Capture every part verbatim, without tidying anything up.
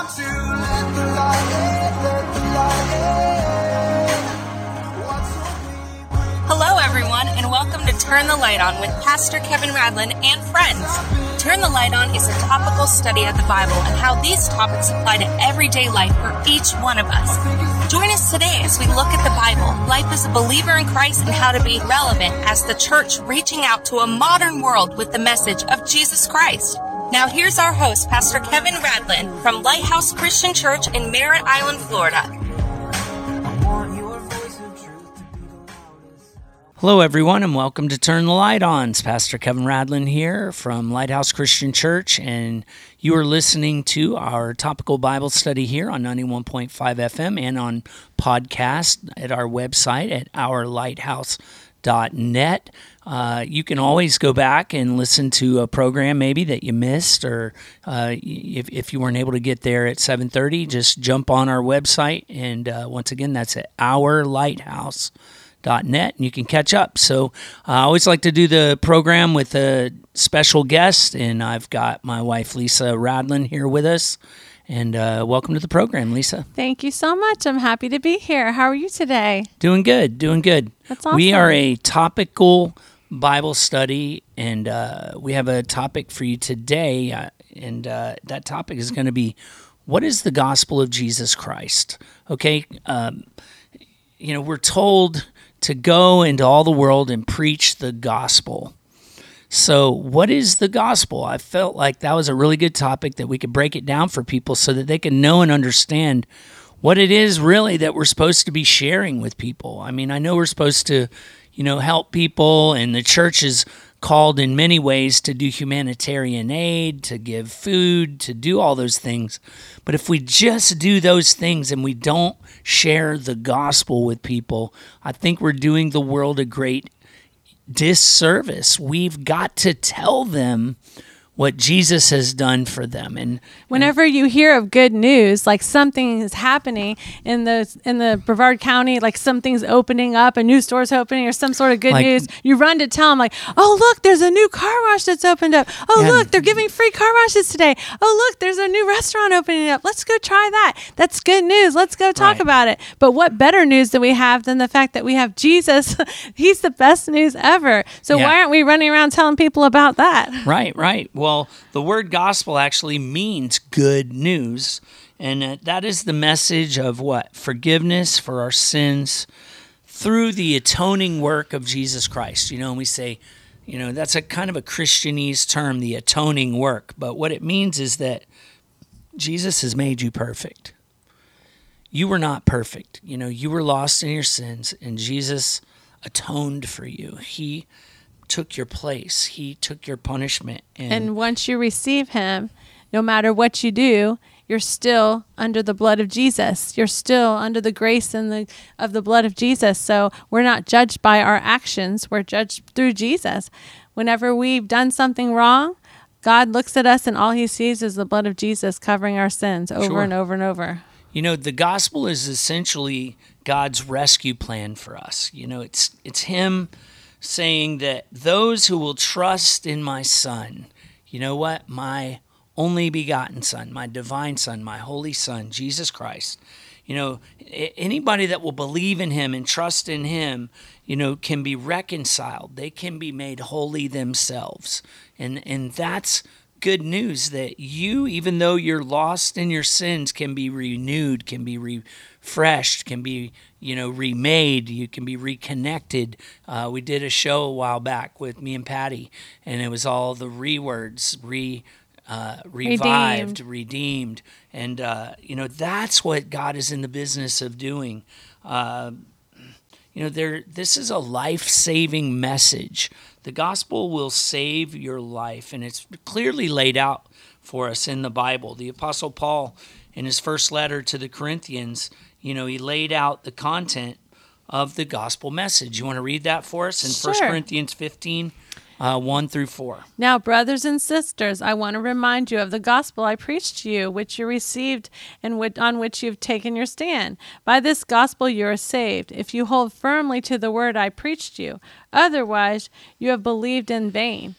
want to let the light in, let the light in. What's so deep? Hello, everyone, and welcome to Turn the Light On with Pastor Kevin Radlin and friends. Turn the Light On is a topical study of the Bible and how these topics apply to everyday life for each one of us. Join us today as we look at the Bible, life as a believer in Christ, and how to be relevant as the church reaching out to a modern world with the message of Jesus Christ. Now here's our host, Pastor Kevin Radlin from Lighthouse Christian Church in Merritt Island, Florida. Hello, everyone, and welcome to Turn the Light On. It's Pastor Kevin Radlin here from Lighthouse Christian Church, and you are listening to our topical Bible study here on ninety-one point five F M and on podcast at our website at our lighthouse dot net. Uh, you can always go back and listen to a program maybe that you missed, or uh, if, if you weren't able to get there at seven thirty, just jump on our website, and uh, once again, that's at our lighthouse dot net, and you can catch up. So uh, I always like to do the program with a special guest, and I've got my wife, Lisa Radlin, here with us. And uh, welcome to the program, Lisa. Thank you so much. I'm happy to be here. How are you today? Doing good, doing good. That's awesome. We are a topical Bible study, and uh, we have a topic for you today, uh, and uh, that topic is going to be, what is the gospel of Jesus Christ? Okay, um, you know, we're told to go into all the world and preach the gospel. So what is the gospel? I felt like that was a really good topic that we could break it down for people so that they can know and understand what it is really that we're supposed to be sharing with people. I mean, I know we're supposed to, you know, help people, and the church is called in many ways to do humanitarian aid, to give food, to do all those things. But if we just do those things and we don't share the gospel with people, I think we're doing the world a great disservice. We've got to tell them what Jesus has done for them. And whenever you hear of good news, like something is happening in the in the Brevard County, like something's opening up, a new store's opening, or some sort of good like, news, you run to tell them, like, oh, look, there's a new car wash that's opened up. Oh, yeah. look, they're giving free car washes today. Oh, look, there's a new restaurant opening up. Let's go try that. That's good news. Let's go talk Right. about it. But what better news do we have than the fact that we have Jesus? He's the best news ever. So Yeah. why aren't we running around telling people about that? Right, right. Well, the word gospel actually means good news, and uh, that is the message of what? Forgiveness for our sins through the atoning work of Jesus Christ. You know, and we say, you know, that's a kind of a Christianese term, the atoning work, but what it means is that Jesus has made you perfect. You were not perfect. You know, you were lost in your sins, and Jesus atoned for you. He took your place. He took your punishment. And, And once you receive him, no matter what you do, you're still under the blood of Jesus. You're still under the grace and the of the blood of Jesus. So we're not judged by our actions. We're judged through Jesus. Whenever we've done something wrong, God looks at us and all he sees is the blood of Jesus covering our sins over Sure. and over and over. You know, the gospel is essentially God's rescue plan for us. You know, it's it's him saying that those who will trust in my Son, you know what? My only begotten Son, my divine Son, my holy Son, Jesus Christ. You know, anybody that will believe in him and trust in him, you know, can be reconciled. They can be made holy themselves. And and that's good news, that you, even though you're lost in your sins, can be renewed, can be refreshed, can be, you know, remade, you can be reconnected. Uh, we did a show a while back with me and Patty, and it was all the re-words, re, uh, revived, redeemed, redeemed. and, uh, you know, that's what God is in the business of doing. Uh, you know, there. This is a life-saving message. The gospel will save your life, and it's clearly laid out for us in the Bible. The Apostle Paul, in his first letter to the Corinthians, you know, he laid out the content of the gospel message. You want to read that for us in Sure. First Corinthians fifteen, uh, one through four? Now, brothers and sisters, I want to remind you of the gospel I preached to you, which you received and which, on which you've taken your stand. By this gospel you are saved, if you hold firmly to the word I preached you. Otherwise, you have believed in vain.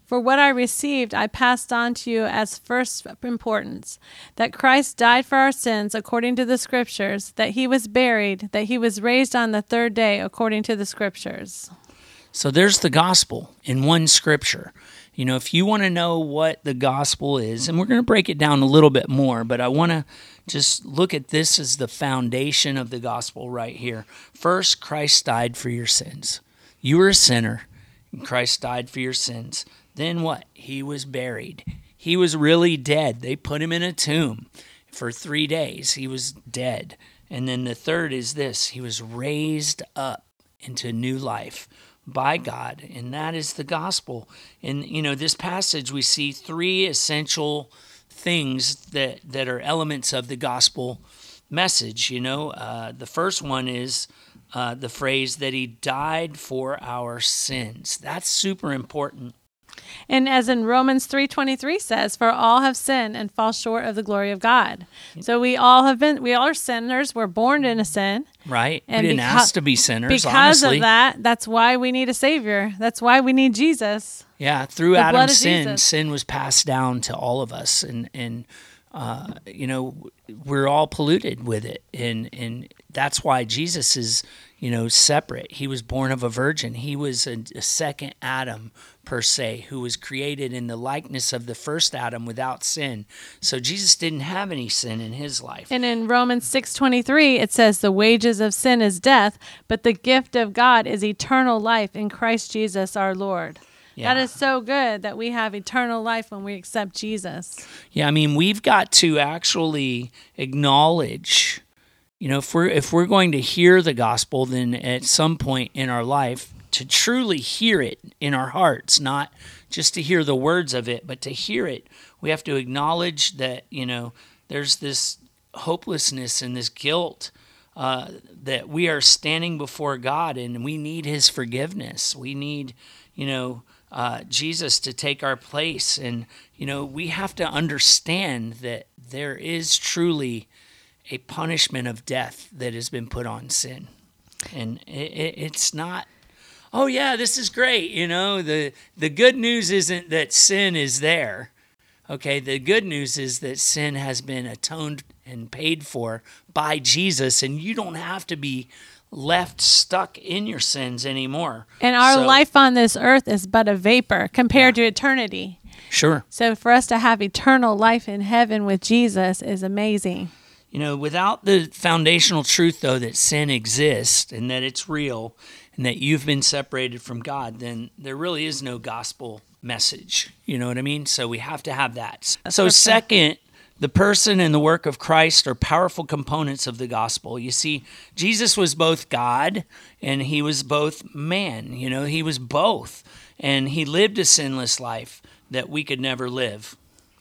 For what I received, I passed on to you as first importance, that Christ died for our sins according to the Scriptures, that he was buried, that he was raised on the third day according to the Scriptures. So there's the gospel in one scripture. You know, if you want to know what the gospel is, and we're going to break it down a little bit more, but I want to just look at this as the foundation of the gospel right here. First, Christ died for your sins. You were a sinner, and Christ died for your sins. Then what? He was buried. He was really dead. They put him in a tomb for three days. He was dead. And then the third is this. He was raised up into new life by God, and that is the gospel. In, you know, this passage, we see three essential things that, that are elements of the gospel message. You know, uh, the first one is uh, the phrase that he died for our sins. That's super important. And as in Romans three twenty-three says, for all have sinned and fall short of the glory of God. So we all have been, we all are sinners. We're born in a sin. Right. And we didn't beca- ask to be sinners, Because honestly. of that, that's why we need a Savior. That's why we need Jesus. Yeah, through The blood Adam's of sin, Jesus. sin was passed down to all of us, and and uh, you know, we're all polluted with it, and and that's why Jesus is, you know, separate. He was born of a virgin. He was a, a second Adam per se, who was created in the likeness of the first Adam without sin. So Jesus didn't have any sin in his life. And in Romans six twenty-three, it says, the wages of sin is death, but the gift of God is eternal life in Christ Jesus our Lord. Yeah. That is so good that we have eternal life when we accept Jesus. Yeah, I mean, we've got to actually acknowledge, you know, if we're if we're going to hear the gospel, then at some point in our life, to truly hear it in our hearts, not just to hear the words of it, but to hear it, we have to acknowledge that, you know, there's this hopelessness and this guilt uh, that we are standing before God, and we need his forgiveness. We need, you know, uh, Jesus to take our place. And, you know, we have to understand that there is truly a punishment of death that has been put on sin. And it, it, it's not, oh yeah, this is great. You know, the, the good news isn't that sin is there. Okay, the good news is that sin has been atoned and paid for by Jesus, and you don't have to be left stuck in your sins anymore. And our So- life on this earth is but a vapor compared to eternity. Sure. So for us to have eternal life in heaven with Jesus is amazing. You know, without the foundational truth, though, that sin exists and that it's real and that you've been separated from God, then there really is no gospel message. You know what I mean? So we have to have that. So perfect. second, the person and the work of Christ are powerful components of the gospel. You see, Jesus was both God and he was both man. You know, he was both. And he lived a sinless life that we could never live.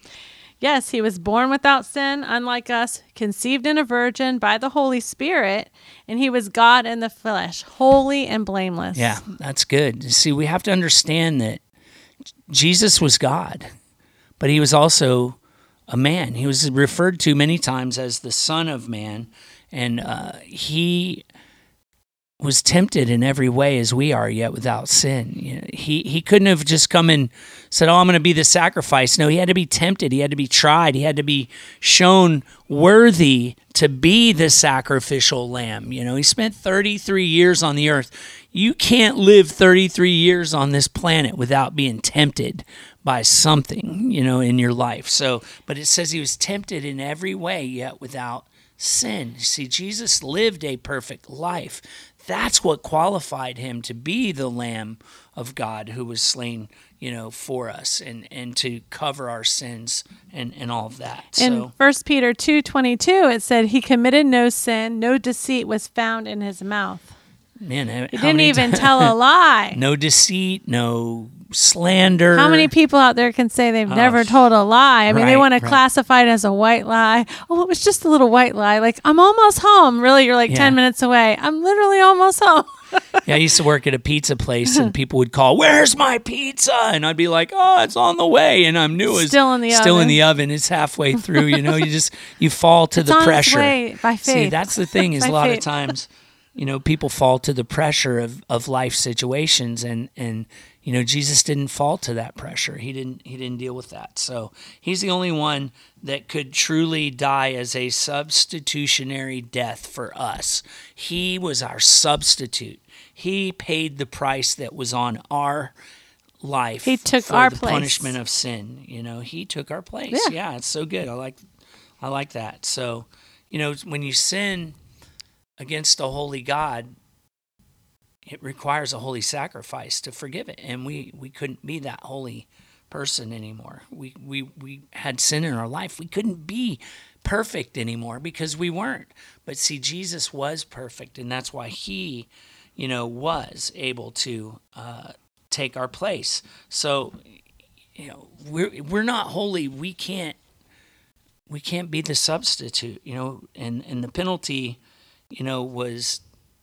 Yes, he was born without sin, unlike us, conceived in a virgin by the Holy Spirit, and he was God in the flesh, holy and blameless. Yeah, that's good. See, we have to understand that Jesus was God, but he was also a man. He was referred to many times as the Son of Man, and uh, he was tempted in every way as we are, yet without sin. You know, he he couldn't have just come and said, "Oh, I'm going to be the sacrifice." No, he had to be tempted. He had to be tried. He had to be shown worthy to be the sacrificial lamb. You know, he spent thirty-three years on the earth. You can't live thirty-three years on this planet without being tempted by something, you know, in your life. So, but it says he was tempted in every way, yet without sin. See, Jesus lived a perfect life. That's what qualified him to be the Lamb of God who was slain, you know, for us and, and to cover our sins and, and all of that. In So, First Peter two twenty-two, it said, he committed no sin, no deceit was found in his mouth. man, He didn't even tell a lie. No deceit, no slander. How many people out there can say they've Oh, never told a lie? I mean, they right, want to right. classify it as a white lie. Oh, it was just a little white lie. Like, I'm almost home. Really, you're like Yeah. ten minutes away. I'm literally almost home. Yeah, I used to work at a pizza place, and people would call, "Where's my pizza?" And I'd be like, "Oh, it's on the way." And I knew it was Still in the still in oven. the oven. It's halfway through. You know, you just you fall to It's the on its pressure. way by See, faith. that's the thing is By a lot faith. of times you know, people fall to the pressure of, of life situations, and, and you know, Jesus didn't fall to that pressure. He didn't he didn't deal with that. So he's the only one that could truly die as a substitutionary death for us. He was our substitute. He paid the price that was on our life. He took for our the place. punishment of sin. You know, he took our place. Yeah. yeah, it's so good. I like I like that. So, you know, when you sin against a holy God, it requires a holy sacrifice to forgive it. And we, we couldn't be that holy person anymore. We, we, we had sin in our life. We couldn't be perfect anymore because we weren't. But see, Jesus was perfect, and that's why he, you know, was able to uh, take our place. So, you know, we're, we're not holy. We can't, we can't be the substitute, you know, and, and the penalty, you know, was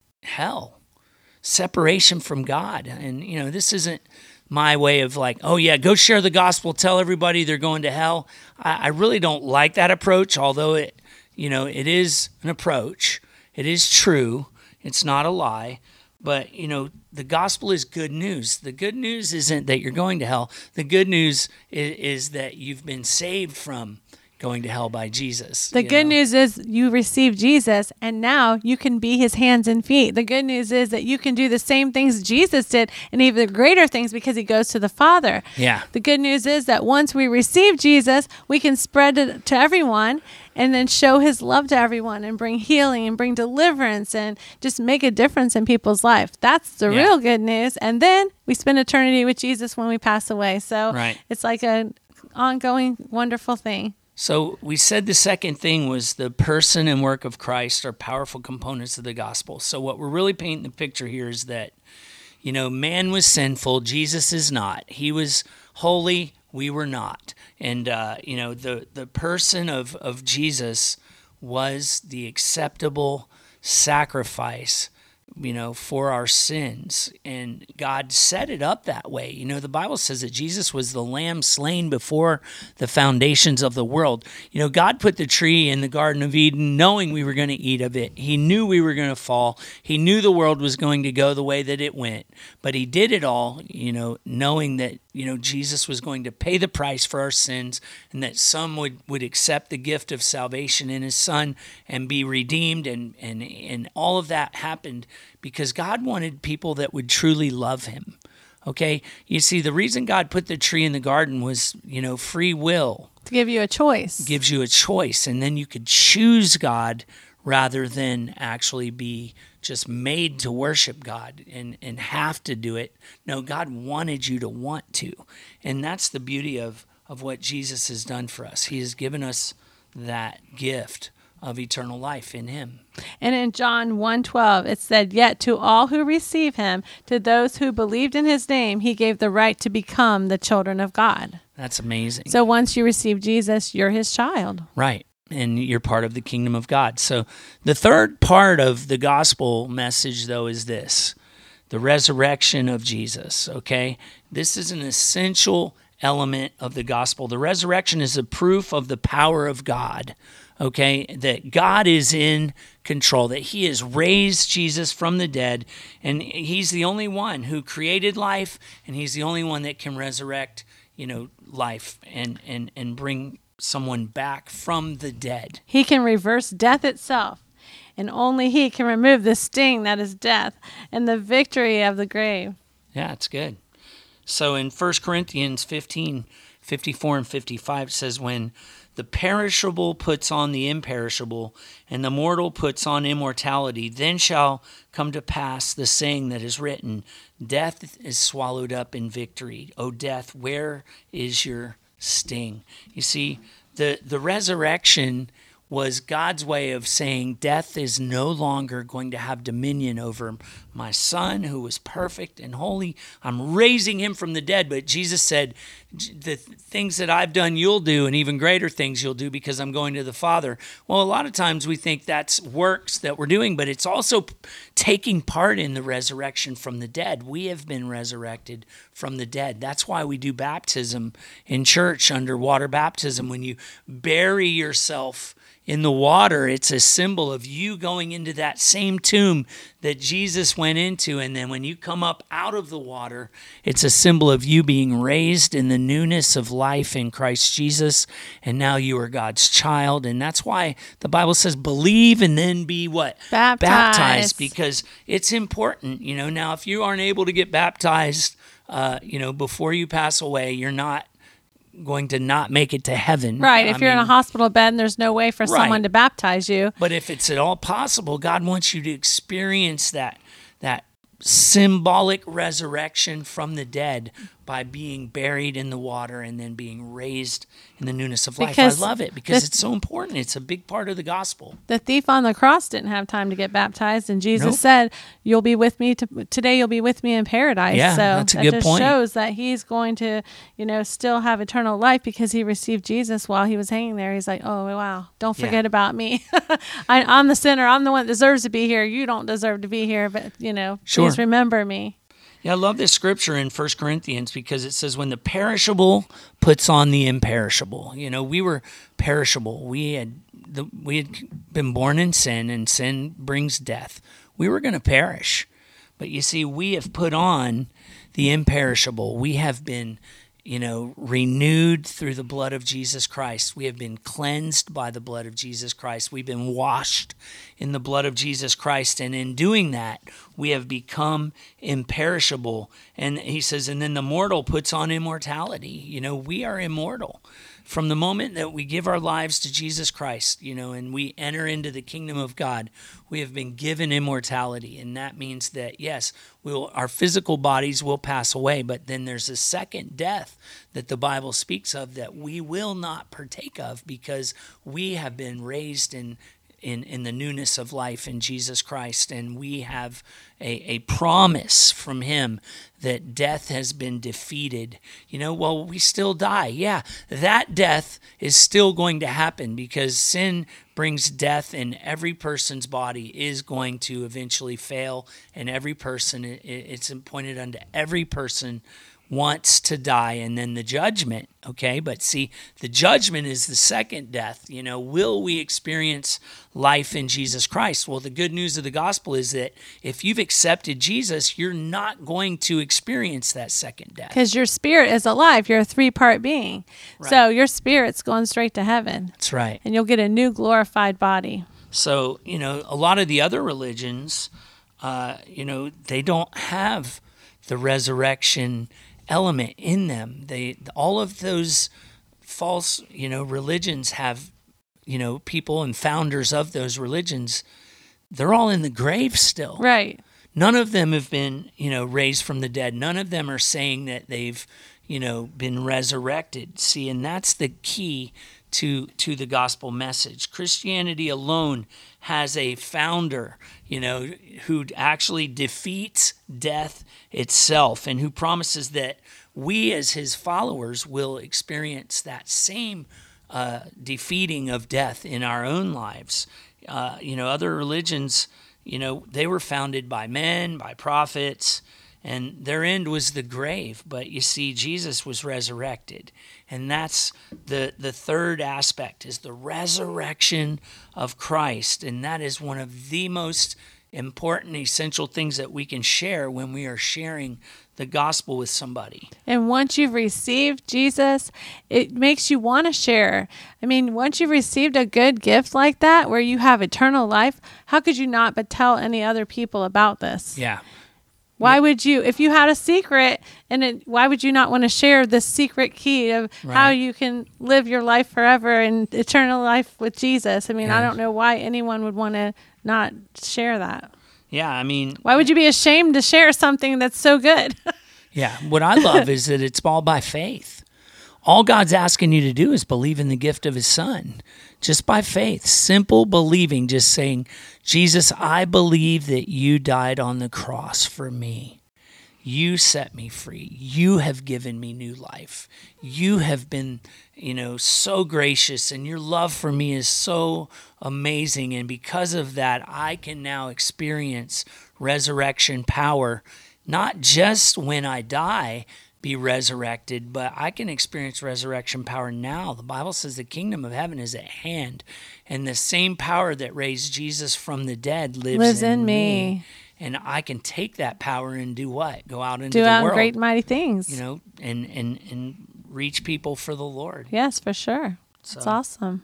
hell, separation from God. And, you know, this isn't my way of like, oh yeah, go share the gospel, tell everybody they're going to hell. I, I really don't like that approach, although it, you know, it is an approach. It is true. It's not a lie. But, you know, the gospel is good news. The good news isn't that you're going to hell. The good news is, is that you've been saved from going to hell by Jesus. The you good know? news is you received Jesus, and now you can be his hands and feet. The good news is that you can do the same things Jesus did and even greater things because he goes to the Father. Yeah. The good news is that once we receive Jesus, we can spread it to everyone and then show his love to everyone and bring healing and bring deliverance and just make a difference in people's life. That's the Yeah. real good news. And then we spend eternity with Jesus when we pass away. So Right. it's like an ongoing, wonderful thing. So we said the second thing was the person and work of Christ are powerful components of the gospel. So what we're really painting the picture here is that, you know, man was sinful. Jesus is not. He was holy. We were not. And, uh, you know, the, the person of, of Jesus was the acceptable sacrifice, you know, for our sins. And God set it up that way. You know, the Bible says that Jesus was the lamb slain before the foundations of the world. You know, God put the tree in the Garden of Eden knowing we were going to eat of it. He knew we were going to fall. He knew the world was going to go the way that it went. But he did it all, you know, knowing that, you know, Jesus was going to pay the price for our sins, and that some would, would accept the gift of salvation in his son and be redeemed. And, and, and all of that happened because God wanted people that would truly love him. Okay? You see, the reason God put the tree in the garden was, you know, free will. To give you a choice. Gives you a choice, and then you could choose God rather than actually be just made to worship God and, and have to do it. No, God wanted you to want to. And that's the beauty of, of what Jesus has done for us. He has given us that gift of eternal life in him. And in John one twelve, it said, "Yet to all who receive him, to those who believed in his name, he gave the right to become the children of God." That's amazing. So once you receive Jesus, you're his child. Right. And you're part of the kingdom of God. So the third part of the gospel message, though, is this: the resurrection of Jesus, okay? This is an essential element of the gospel. The resurrection is a proof of the power of God, okay? That God is in control, that he has raised Jesus from the dead, and he's the only one who created life, and he's the only one that can resurrect, you know, life and, and, and bring someone back from the dead. He can reverse death itself, and only he can remove the sting that is death and the victory of the grave. Yeah, it's good. So in First Corinthians fifteen, fifty-four and fifty-five, it says, "When the perishable puts on the imperishable, and the mortal puts on immortality, then shall come to pass the saying that is written, death is swallowed up in victory. O death, where is your sting?" You see, the, the resurrection was God's way of saying death is no longer going to have dominion over my son who was perfect and holy. I'm raising him from the dead. But Jesus said, the things that I've done, you'll do, and even greater things you'll do because I'm going to the Father. Well, a lot of times we think that's works that we're doing, but it's also taking part in the resurrection from the dead. We have been resurrected from the dead. That's why we do baptism in church, underwater baptism. When you bury yourself in the water, it's a symbol of you going into that same tomb that Jesus went into. And then when you come up out of the water, it's a symbol of you being raised in the newness of life in Christ Jesus. And now you are God's child. And that's why the Bible says, believe and then be what? Baptized. Baptized, because it's important. You know, now if you aren't able to get baptized, uh, you know, before you pass away, you're not going to not make it to heaven. Right. If I you're mean, in a hospital bed and there's no way for Right. someone to baptize you. But if it's at all possible, God wants you to experience that that symbolic resurrection from the dead by being buried in the water and then being raised in the newness of life. Because I love it because the- it's so important. It's a big part of the gospel. The thief on the cross didn't have time to get baptized, and Jesus Nope. said, "You'll be with me to, today. You'll be with me in paradise." Yeah, so that's a that good just point. shows that he's going to, you know, still have eternal life because he received Jesus while he was hanging there. He's like, "Oh wow, don't Yeah. forget about me. I, I'm the sinner. I'm the one that deserves to be here. You don't deserve to be here, but you know, Sure. please remember me." Yeah, I love this scripture in First Corinthians because it says when the perishable puts on the imperishable. You know, we were perishable. We had the, we had been born in sin, and sin brings death. We were going to perish. But you see, we have put on the imperishable. We have been, you know, renewed through the blood of Jesus Christ. We have been cleansed by the blood of Jesus Christ. We've been washed in the blood of Jesus Christ. And in doing that, we have become imperishable. And he says, and then the mortal puts on immortality. You know, we are immortal. From the moment that we give our lives to Jesus Christ, you know, and we enter into the kingdom of God, we have been given immortality. And that means that, yes, we'll, our physical bodies will pass away, but then there's a second death that the Bible speaks of that we will not partake of because we have been raised in In, in the newness of life in Jesus Christ. And we have a, a promise from him that death has been defeated. You know, well, we still die. Yeah, that death is still going to happen because sin brings death, and every person's body is going to eventually fail. And every person, it, it's appointed unto every person wants to die, and then the judgment, okay? But see, the judgment is the second death. You know, will we experience life in Jesus Christ? Well, the good news of the gospel is that if you've accepted Jesus, you're not going to experience that second death. Because your spirit is alive. You're a three-part being. Right. So your spirit's going straight to heaven. That's right. And you'll get a new glorified body. So, you know, a lot of the other religions, uh, you know, they don't have the resurrection element in them. They all of those false, you know, religions have, you know, people and founders of those religions, they're all in the grave still. Right. None of them have been, you know, raised from the dead. None of them are saying that they've, you know, been resurrected. See, and that's the key to to the gospel message. Christianity alone has a founder, you know, who actually defeats death itself and who promises that we as his followers will experience that same uh, defeating of death in our own lives. Uh, you know, other religions, you know, they were founded by men, by prophets, and their end was the grave. But you see, Jesus was resurrected. And that's the, the third aspect is the resurrection of Christ. And that is one of the most important, essential things that we can share when we are sharing the gospel with somebody. And once you've received Jesus, it makes you want to share. I mean, once you've received a good gift like that, where you have eternal life, how could you not but tell any other people about this? Yeah. Why would you, if you had a secret, and it, why would you not want to share the secret key of how Right. you can live your life forever and eternal life with Jesus? I mean, I Yeah. don't know why anyone would want to not share that. Yeah, I mean, Why would you be ashamed to share something that's so good? yeah, what I love is that it's all by faith. all God's asking you to do is believe in the gift of his son, just by faith, simple believing, just saying, Jesus, I believe that you died on the cross for me. You set me free. You have given me new life. You have been, you know, so gracious, and your love for me is so amazing. And because of that, I can now experience resurrection power, not just when I die, be resurrected, but I can experience resurrection power now. The Bible says the kingdom of heaven is at hand, and the same power that raised Jesus from the dead lives, Lives in, in me. me. And I can take that power and do what? Go out into Do the out world, great and mighty things. you know, and and and reach people for the Lord. Yes, for sure. It's So- awesome.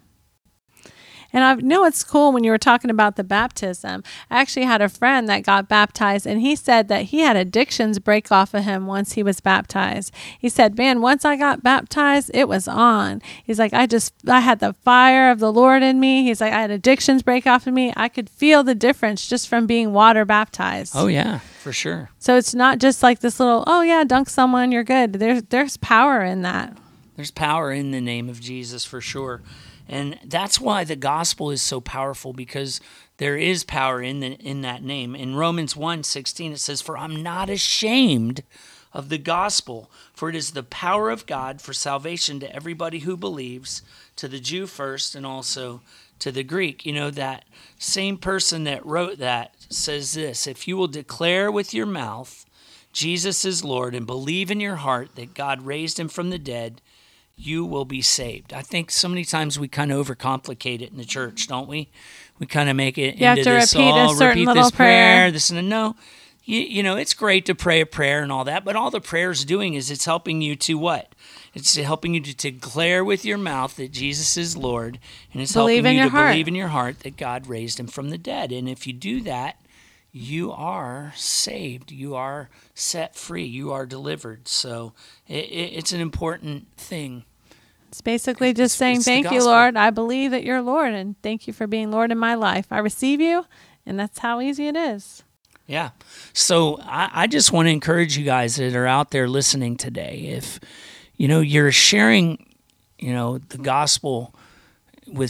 And I know it's cool when you were talking about the baptism. I actually had a friend that got baptized, and he said that he had addictions break off of him once he was baptized. He said, man, once I got baptized, it was on. He's like, I just, I had the fire of the Lord in me. He's like, I had addictions break off of me. I could feel the difference just from being water baptized. Oh yeah, for sure. So it's not just like this little, oh yeah, dunk someone, you're good. There's, there's power in that. There's power in the name of Jesus for sure. And that's why the gospel is so powerful, because there is power in the, in that name. In Romans one sixteen, it says, for I'm not ashamed of the gospel, for it is the power of God for salvation to everybody who believes, to the Jew first and also to the Greek. You know, that same person that wrote that says this, if you will declare with your mouth Jesus is Lord and believe in your heart that God raised him from the dead, you will be saved. I think so many times we kind of overcomplicate it in the church, don't we? We kind of make it You have into to this, repeat a oh, certain repeat little this prayer, prayer. this and that. No, you, you know, it's great to pray a prayer and all that, but all the prayer's doing is it's helping you to what? It's helping you to declare with your mouth that Jesus is Lord, and it's Believe helping in you your to heart. believe in your heart that God raised him from the dead. And if you do that, you are saved. You are set free. You are delivered. So it, it, it's an important thing. It's basically just It's- saying, it's the thank you, gospel. Lord. I believe that you're Lord, and thank you for being Lord in my life. I receive you, and that's how easy it is. Yeah. So I, I just want to encourage you guys that are out there listening today. If, you know, you're sharing, you know, the gospel with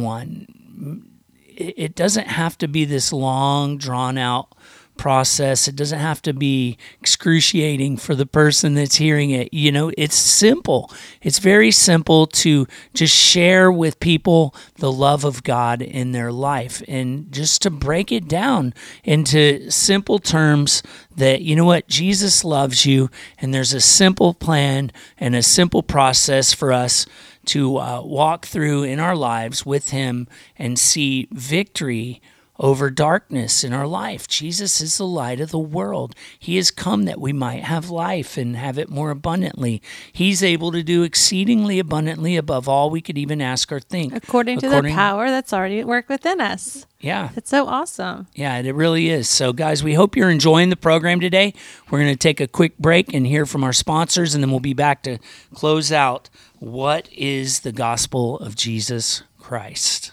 someone, it, it doesn't have to be this long, drawn out process. It doesn't have to be excruciating for the person that's hearing it. You know, it's simple. It's very simple to just share with people the love of God in their life, and just to break it down into simple terms that, you know what, Jesus loves you, and there's a simple plan and a simple process for us to uh, walk through in our lives with him and see victory over darkness in our life. Jesus is the light of the world. He has come that we might have life and have it more abundantly. He's able to do exceedingly abundantly above all we could even ask or think. According to the power that's already at work within us. Yeah. It's so awesome. Yeah, it really is. So, guys, we hope you're enjoying the program today. We're going to take a quick break and hear from our sponsors, and then we'll be back to close out. What is the gospel of Jesus Christ?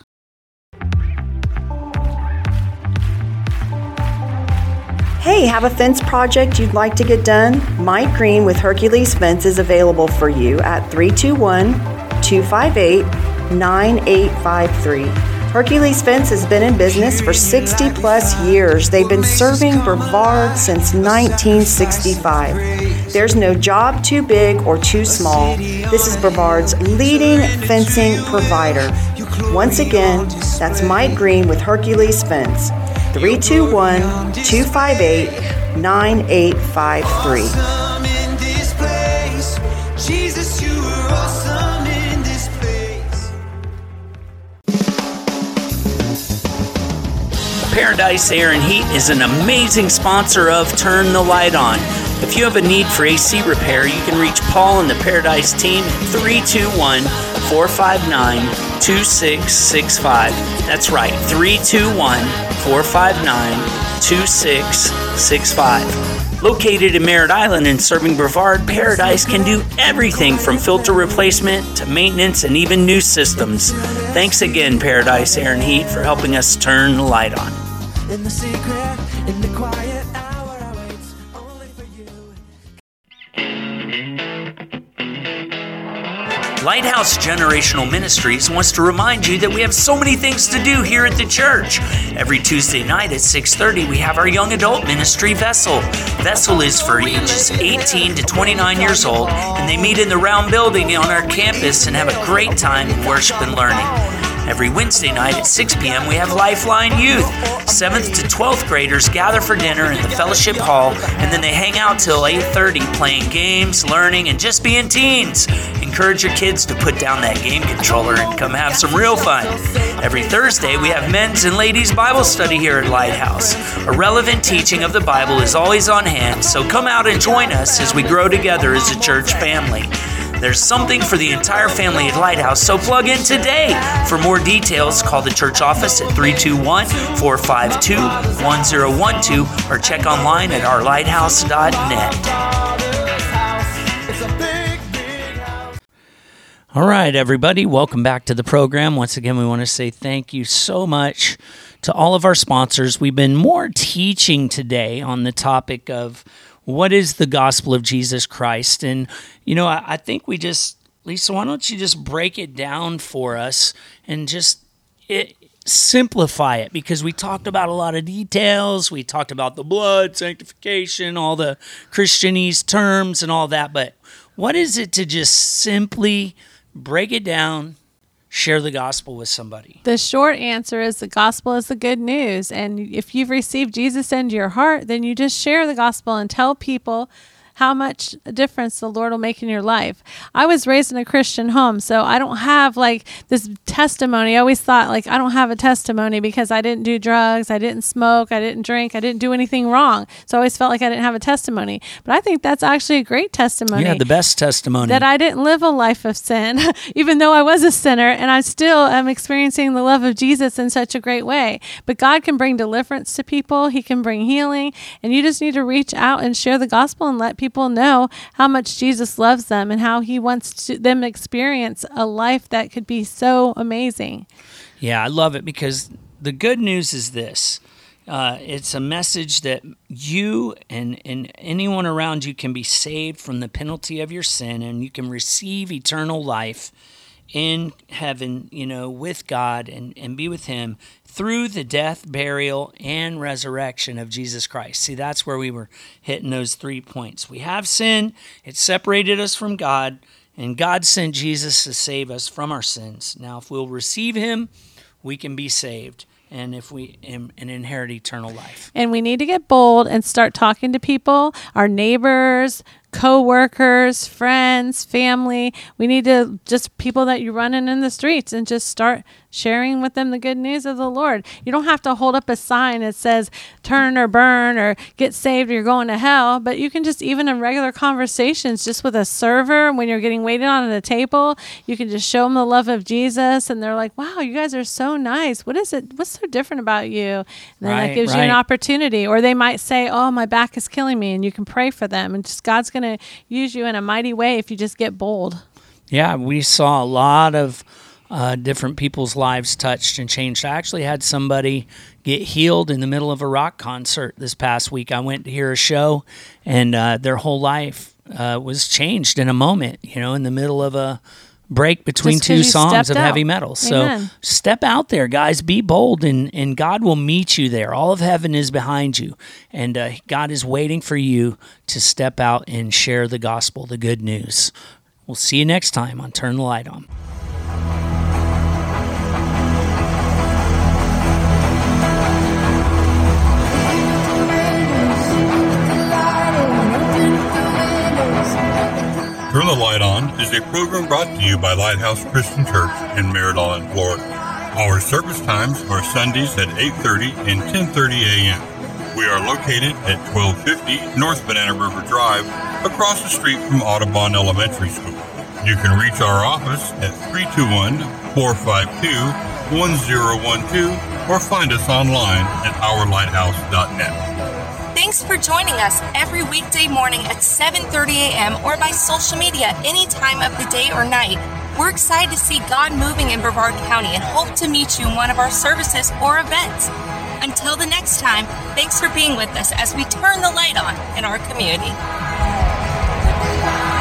Hey, have a fence project you'd like to get done? Mike Green with Hercules Fence is available for you at three two one, two five eight, nine eight five three. Hercules Fence has been in business for sixty plus years. They've been serving Brevard since nineteen sixty-five. There's no job too big or too small. This is Brevard's leading fencing provider. Once again, that's Mike Green with Hercules Fence. three two one, two five eight, nine eight five three. Awesome in this place. Jesus, you are awesome in this place. Paradise Air and Heat is an amazing sponsor of Turn the Light On. If you have a need for A C repair, you can reach Paul and the Paradise team at three two one, four five nine, two six six five. That's right, three two one, four five nine, two six six five. Located in Merritt Island and serving Brevard, Paradise can do everything from filter replacement to maintenance and even new systems. Thanks again, Paradise Air and Heat, for helping us turn the light on. In the secret, in the quiet hour, I wait only for you. Lighthouse Generational Ministries wants to remind you that we have so many things to do here at the church. Every Tuesday night at six thirty, we have our young adult ministry, Vessel. Vessel is for ages eighteen to twenty-nine years old, and they meet in the round building on our campus and have a great time in worship and learning. Every Wednesday night at six p.m. we have Lifeline Youth. seventh to twelfth graders gather for dinner in the fellowship hall, and then they hang out till eight thirty playing games, learning, and just being teens. Encourage your kids to put down that game controller and come have some real fun. Every Thursday we have men's and ladies Bible study here at Lighthouse. A relevant teaching of the Bible is always on hand, so come out and join us as we grow together as a church family. There's something for the entire family at Lighthouse, so plug in today. For more details, call the church office at three two one, four five two, one zero one two or check online at our lighthouse dot net. All right, everybody, welcome back to the program. Once again, we want to say thank you so much to all of our sponsors. We've been more teaching today on the topic of what is the gospel of Jesus Christ? And, you know, I, I think we just, Lisa, why don't you just break it down for us and just it, simplify it? Because we talked about a lot of details. We talked about the blood, sanctification, all the Christianese terms and all that. But what is it to just simply break it down, share the gospel with somebody? The short answer is the gospel is the good news. And if you've received Jesus into your heart, then you just share the gospel and tell people how much difference the Lord will make in your life. I was raised in a Christian home, so I don't have like this testimony. I always thought like I don't have a testimony because I didn't do drugs, I didn't smoke, I didn't drink, I didn't do anything wrong. So I always felt like I didn't have a testimony. But I think that's actually a great testimony. Yeah, the best testimony. That I didn't live a life of sin, even though I was a sinner, and I still am experiencing the love of Jesus in such a great way. But God can bring deliverance to people. He can bring healing, and you just need to reach out and share the gospel and let people people know how much Jesus loves them and how he wants to, them to experience a life that could be so amazing. Yeah, I love it because the good news is this. Uh, it's a message that you and, and anyone around you can be saved from the penalty of your sin, and you can receive eternal life in heaven, you know, with God and, and be with him through the death, burial, and resurrection of Jesus Christ. See, that's where we were hitting those three points. We have sin, it separated us from God, and God sent Jesus to save us from our sins. Now, if we'll receive him, we can be saved. And if we and inherit eternal life. And we need to get bold and start talking to people, our neighbors, co-workers, friends, family. We need to just people that you're running in the streets and just start sharing with them the good news of the Lord. You don't have to hold up a sign that says turn or burn or get saved or you're going to hell, but you can just, even in regular conversations, just with a server when you're getting waited on at a table, you can just show them the love of Jesus, and they're like, wow, you guys are so nice. What is it? What's so different about you? And then right, that gives right. you an opportunity. Or they might say, oh, my back is killing me, and you can pray for them, and just God's going to use you in a mighty way if you just get bold. Yeah, we saw a lot of uh, different people's lives touched and changed. I actually had somebody get healed in the middle of a rock concert this past week. I went to hear a show, and uh, their whole life uh, was changed in a moment, you know, in the middle of a break between two songs of out. heavy metal. Amen. So step out there, guys. Be bold, and, and God will meet you there. All of heaven is behind you, and uh, God is waiting for you to step out and share the gospel, the good news. We'll see you next time on Turn the Light On. Turn the Light On is a program brought to you by Lighthouse Christian Church in Merritt, Florida. Our service times are Sundays at eight thirty and ten thirty a.m. We are located at twelve fifty North Banana River Drive, across the street from Audubon Elementary School. You can reach our office at three two one, four five two, one zero one two or find us online at our lighthouse dot net. Thanks for joining us every weekday morning at seven thirty a.m. or by social media any time of the day or night. We're excited to see God moving in Brevard County and hope to meet you in one of our services or events. Until the next time, thanks for being with us as we turn the light on in our community.